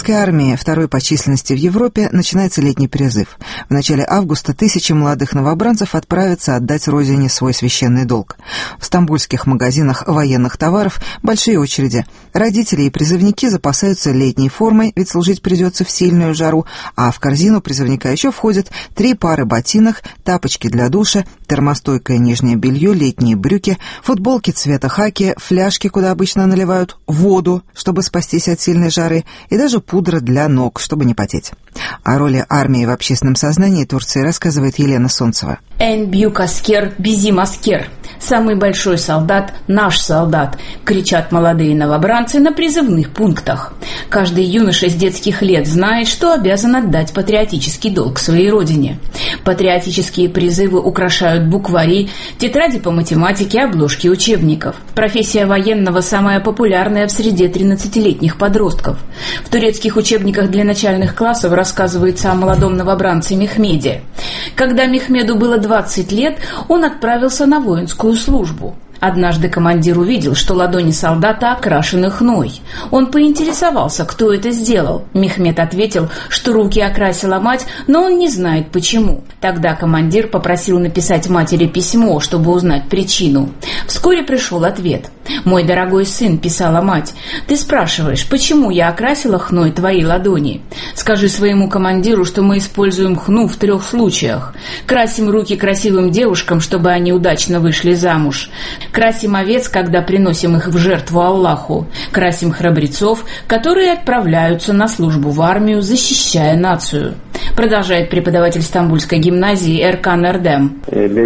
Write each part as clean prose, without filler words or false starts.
турецкой армии, второй по численности в Европе, начинается летний призыв. В начале августа тысячи молодых новобранцев отправятся отдать родине свой священный долг. В стамбульских магазинах военных товаров большие очереди. Родители и призывники запасаются летней формой, ведь служить придется в сильную жару, а в корзину призывника еще входят 3 пары ботинок, тапочки для душа, термостойкое нижнее белье, летние брюки, футболки цвета хаки, фляжки, куда обычно наливают воду, чтобы спастись от сильной жары, и даже пудра для ног, чтобы не потеть. О роли армии в общественном сознании Турции рассказывает Елена Солнцева. «Эн бьюк аскер, bizim аскер». «Самый большой солдат – наш солдат», кричат молодые новобранцы на призывных пунктах. Каждый юноша с детских лет знает, что обязан отдать патриотический долг своей родине. Патриотические призывы украшают буквари, тетради по математике, обложки учебников. Профессия военного самая популярная в среде 13-летних подростков. В турецких учебниках для начальных классов рассказывается о молодом новобранце Мехмеде. Когда Мехмеду было 20 лет, он отправился на воинскую службу. Однажды командир увидел, что ладони солдата окрашены хной. Он поинтересовался, кто это сделал. Мехмед ответил, что руки окрасила мать, но он не знает почему. Тогда командир попросил написать матери письмо, чтобы узнать причину. Вскоре пришел ответ. «Мой дорогой сын», — писала мать, — «ты спрашиваешь, почему я окрасила хной твои ладони? Скажи своему командиру, что мы используем хну в 3 случаях. Красим руки красивым девушкам, чтобы они удачно вышли замуж. Красим овец, когда приносим их в жертву Аллаху. Красим храбрецов, которые отправляются на службу в армию, защищая нацию», продолжает преподаватель Стамбульской гимназии Эркан Эрдем.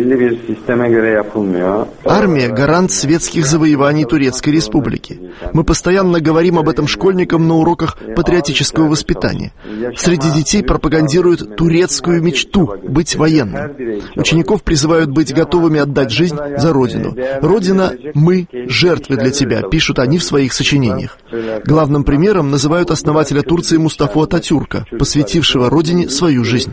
Армия – гарант светских завоеваний Турецкой Республики. Мы постоянно говорим об этом школьникам на уроках патриотического воспитания. Среди детей пропагандируют турецкую мечту – быть военным. Учеников призывают быть готовыми отдать жизнь за Родину. «Родина, мы – жертвы для тебя», пишут они в своих сочинениях. Главным примером называют основателя Турции Мустафу Ататюрка, посвятившего Родине свою жизнь.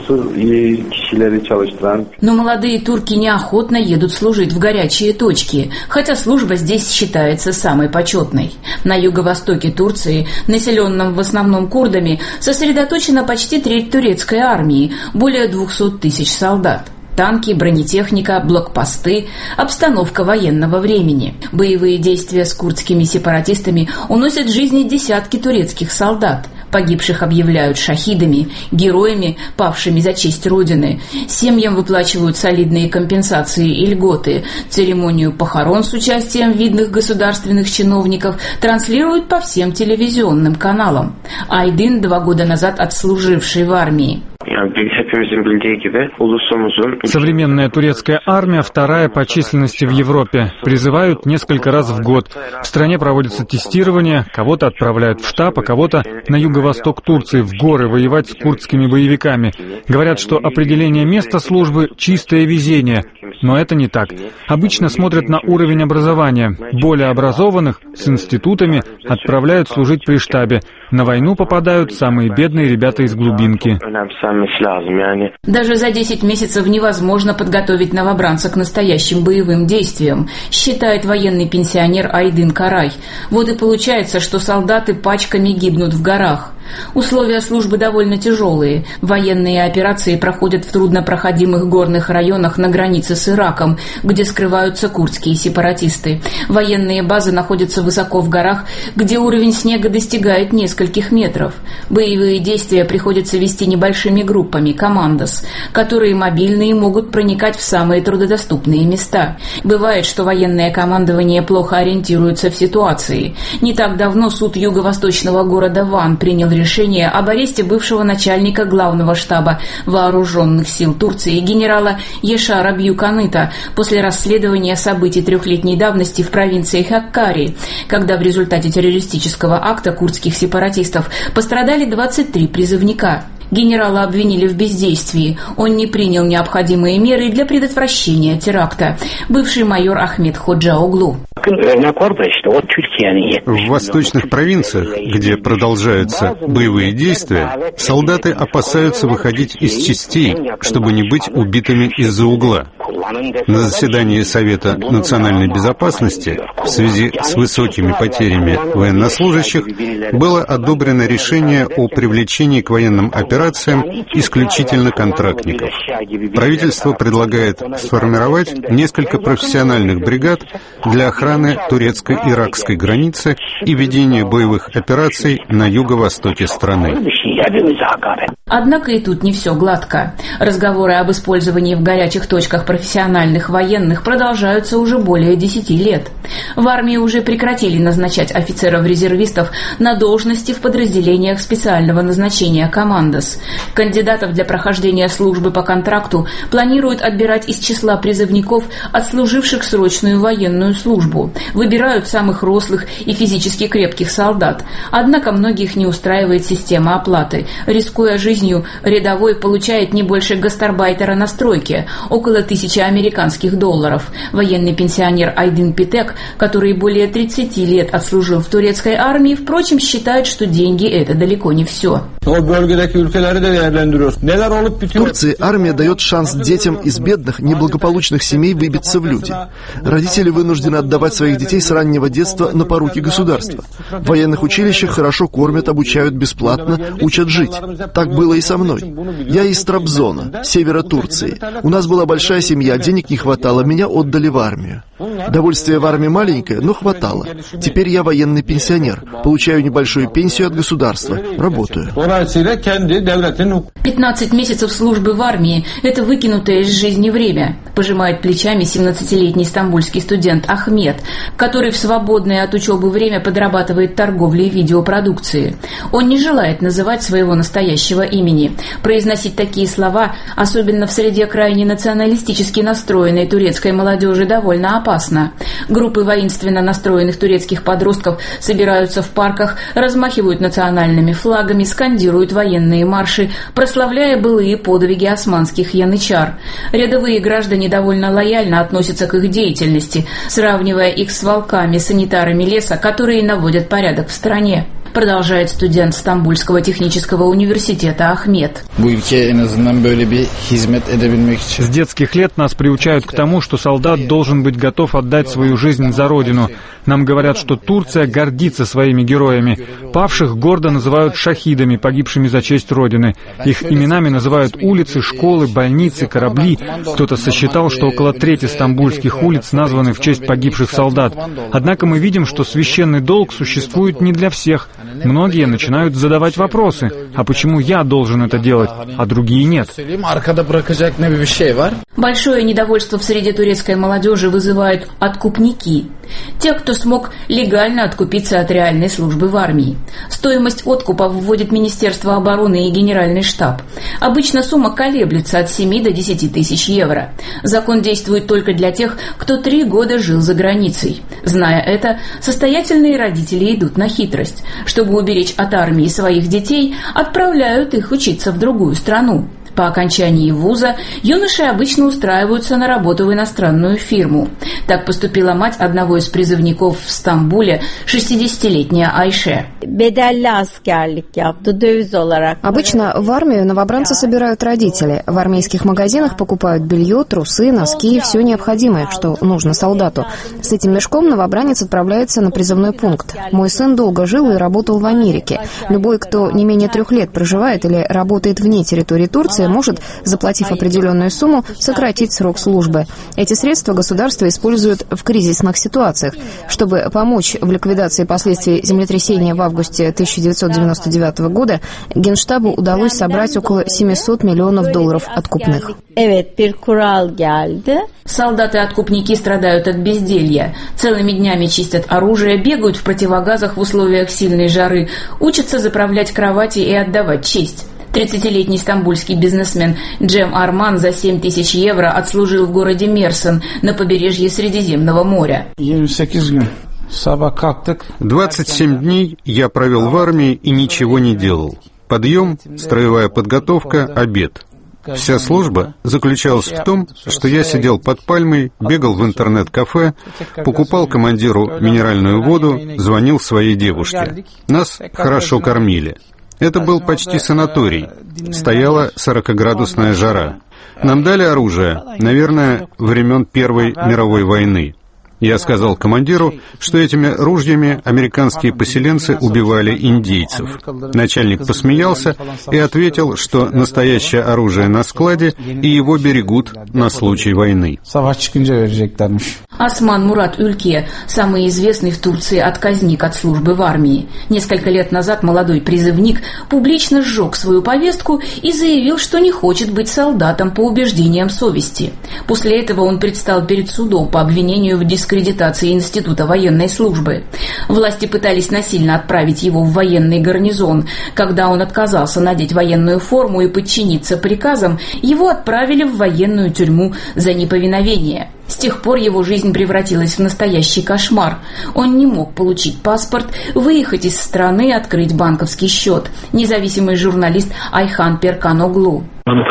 Но молодые турки неохотно едут служить в горячие точки, хотя служба здесь считается самой почетной. На юго-востоке Турции, населенном в основном курдами, сосредоточена почти треть турецкой армии, более 200 тысяч солдат. Танки, бронетехника, блокпосты, обстановка военного времени. Боевые действия с курдскими сепаратистами уносят жизни десятки турецких солдат. Погибших объявляют шахидами, героями, павшими за честь Родины. Семьям выплачивают солидные компенсации и льготы. Церемонию похорон с участием видных государственных чиновников транслируют по всем телевизионным каналам. Айдын 2 года назад отслуживший в армии. Современная турецкая армия вторая по численности в Европе. Призывают несколько раз в год. В стране проводится тестирование, кого-то отправляют в штаб, а кого-то на юго-восток Турции, в горы, воевать с курдскими боевиками. Говорят, что определение места службы – чистое везение. Но это не так. Обычно смотрят на уровень образования. Более образованных, с институтами, отправляют служить при штабе. На войну попадают самые бедные ребята из глубинки. Даже за 10 месяцев невозможно подготовить новобранца к настоящим боевым действиям, считает военный пенсионер Айдын Карай. Вот и получается, что солдаты пачками гибнут в горах. Условия службы довольно тяжелые. Военные операции проходят в труднопроходимых горных районах на границе с Ираком, где скрываются курдские сепаратисты. Военные базы находятся высоко в горах, где уровень снега достигает нескольких метров. Боевые действия приходится вести небольшими группами, командос, которые мобильные могут проникать в самые труднодоступные места. Бывает, что военное командование плохо ориентируется в ситуации. Не так давно суд юго-восточного города Ван принял решение об аресте бывшего начальника главного штаба вооруженных сил Турции генерала Ешара Бьюканыта после расследования событий 3-летней давности в провинции Хаккари, когда в результате террористического акта курдских сепаратистов пострадали 23 призывника. Генерала обвинили в бездействии. Он не принял необходимые меры для предотвращения теракта. Бывший майор Ахмед Ходжа-Оглу. В восточных провинциях, где продолжаются боевые действия, солдаты опасаются выходить из частей, чтобы не быть убитыми из-за угла. На заседании Совета национальной безопасности в связи с высокими потерями военнослужащих было одобрено решение о привлечении к военным операциям исключительно контрактников. Правительство предлагает сформировать несколько профессиональных бригад для охраны турецко-иракской границы и ведения боевых операций на юго-востоке страны. Однако и тут не все гладко. Разговоры об использовании в горячих точках профессиональных военных продолжаются уже более 10 лет. В армии уже прекратили назначать офицеров-резервистов на должности в подразделениях специального назначения «Командос». Кандидатов для прохождения службы по контракту планируют отбирать из числа призывников, отслуживших срочную военную службу. Выбирают самых рослых и физически крепких солдат. Однако многих не устраивает система оплаты. Рискуя жизнью, рядовой получает не больше гастарбайтера на стройке, около 1000 американских долларов. Военный пенсионер Айдин Питек, который более 30 лет отслужил в турецкой армии, впрочем, считает, что деньги – это далеко не все. В Турции армия дает шанс детям из бедных, неблагополучных семей выбиться в люди. Родители вынуждены отдавать своих детей с раннего детства на поруки государства. В военных училищах хорошо кормят, обучают бесплатно, учат жить. Так было и со мной. Я из Трабзона, севера Турции. У нас была большая семья, денег не хватало, меня отдали в армию. Довольствие в армии маленькое, но хватало. Теперь я военный пенсионер, получаю небольшую пенсию от государства, работаю. 15 месяцев службы в армии – это выкинутое из жизни время, пожимает плечами 17-летний стамбульский студент Ахмед, который в свободное от учебы время подрабатывает торговлей видеопродукции. Он не желает называть своего настоящего имени. Произносить такие слова, особенно в среде крайне националистически настроенной турецкой молодежи, довольно опасно. Группы воинственно настроенных турецких подростков собираются в парках, размахивают национальными флагами, скандируют военные марши, прославляя былые подвиги османских янычар. Рядовые граждане довольно лояльно относятся к их деятельности, сравнивая их с волками-санитарами леса, которые наводят порядок в стране. Продолжает студент Стамбульского технического университета Ахмед. С детских лет нас приучают к тому, что солдат должен быть готов отдать свою жизнь за родину. Нам говорят, что Турция гордится своими героями. Павших гордо называют шахидами, погибшими за честь Родины. Их именами называют улицы, школы, больницы, корабли. Кто-то сосчитал, что около трети стамбульских улиц названы в честь погибших солдат. Однако мы видим, что священный долг существует не для всех. Многие начинают задавать вопросы. А почему я должен это делать, а другие нет? Большое недовольство в среде турецкой молодежи вызывают откупники. Те, кто смог легально откупиться от реальной службы в армии. Стоимость откупа вводит Министерство обороны и Генеральный штаб. Обычно сумма колеблется от 7 до 10 тысяч евро. Закон действует только для тех, кто 3 года жил за границей. Зная это, состоятельные родители идут на хитрость. Чтобы уберечь от армии своих детей, отправляют их учиться в другую страну. По окончании вуза юноши обычно устраиваются на работу в иностранную фирму. Так поступила мать одного из призывников в Стамбуле, 60-летняя Айше. Обычно в армию новобранца собирают родители. В армейских магазинах покупают белье, трусы, носки и все необходимое, что нужно солдату. С этим мешком новобранец отправляется на призывной пункт. Мой сын долго жил и работал в Америке. Любой, кто не менее 3 лет проживает или работает вне территории Турции, может, заплатив определенную сумму, сократить срок службы. Эти средства государство использует в кризисных ситуациях. Чтобы помочь в ликвидации последствий землетрясения в августе 1999 года, Генштабу удалось собрать около $700 миллионов откупных. Солдаты-откупники страдают от безделья. Целыми днями чистят оружие, бегают в противогазах в условиях сильной жары, учатся заправлять кровати и отдавать честь. 30-летний стамбульский бизнесмен Джем Арман за 7 тысяч евро отслужил в городе Мерsin на побережье Средиземного моря. 27 дней я провел в армии и ничего не делал. Подъем, строевая подготовка, обед. Вся служба заключалась в том, что я сидел под пальмой, бегал в интернет-кафе, покупал командиру минеральную воду, звонил своей девушке. Нас хорошо кормили. Это был почти санаторий. Стояла 40-градусная жара. Нам дали оружие, наверное, времен Первой мировой войны. Я сказал командиру, что этими ружьями американские поселенцы убивали индейцев. Начальник посмеялся и ответил, что настоящее оружие на складе, и его берегут на случай войны. Осман Мурат Ülke, самый известный в Турции отказник от службы в армии. Несколько лет назад молодой призывник публично сжег свою повестку и заявил, что не хочет быть солдатом по убеждениям совести. После этого он предстал перед судом по обвинению в дискредитации Института военной службы. Власти пытались насильно отправить его в военный гарнизон. Когда он отказался надеть военную форму и подчиниться приказам, его отправили в военную тюрьму за неповиновение. С тех пор его жизнь превратилась в настоящий кошмар. Он не мог получить паспорт, выехать из страны, открыть банковский счет. Независимый журналист Айхан Перкан-Оглу.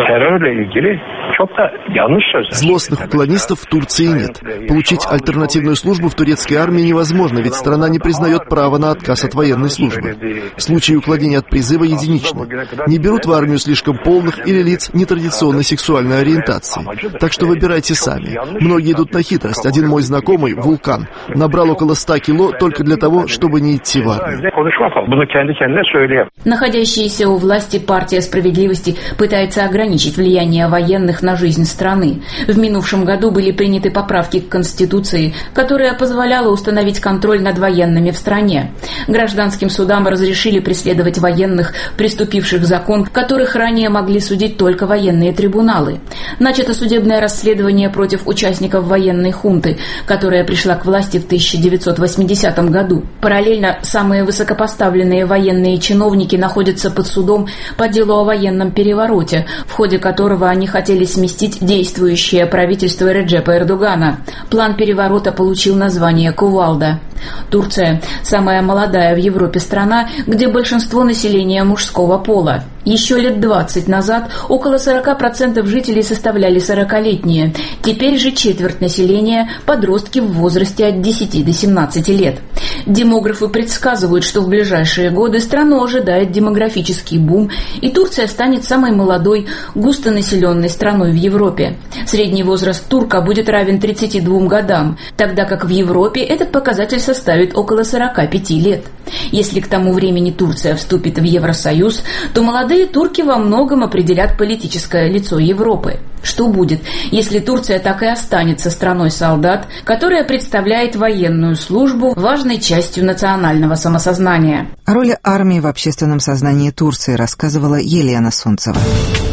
Злостных уклонистов в Турции нет. Получить альтернативную службу в турецкой армии невозможно, ведь страна не признает права на отказ от военной службы. Случаи уклонения от призыва единичны. Не берут в армию слишком полных или лиц нетрадиционной сексуальной ориентации. Так что выбирайте сами. Многие идут на хитрость. Один мой знакомый, Вулкан, набрал около 100 кило только для того, чтобы не идти в армию. Находящаяся у власти партия справедливости пытается ограничить влияние военных на жизнь страны. В минувшем году были приняты поправки к Конституции, которая позволяла установить контроль над военными в стране. Гражданским судам разрешили преследовать военных, приступивших закон, которых ранее могли судить только военные трибуналы. Начато судебное расследование против участников военной хунты, которая пришла к власти в 1980 году. Параллельно самые высокопоставленные военные чиновники находятся под судом по делу о военном перевороте, в ходе которого они хотели сместить действующее правительство Реджепа Эрдогана. План переворота получил название «Кувалда». Турция – самая молодая в Европе страна, где большинство населения мужского пола. Еще лет 20 назад около 40% жителей составляли 40-летние. Теперь же четверть населения – подростки в возрасте от 10 до 17 лет. Демографы предсказывают, что в ближайшие годы страну ожидает демографический бум, и Турция станет самой молодой, густонаселенной страной в Европе. Средний возраст турка будет равен 32 годам, тогда как в Европе этот показатель составит около 45 лет. Если к тому времени Турция вступит в Евросоюз, то молодые турки во многом определят политическое лицо Европы. Что будет, если Турция так и останется страной солдат, которая представляет военную службу важной частью национального самосознания? О роли армии в общественном сознании Турции рассказывала Елена Сунцева.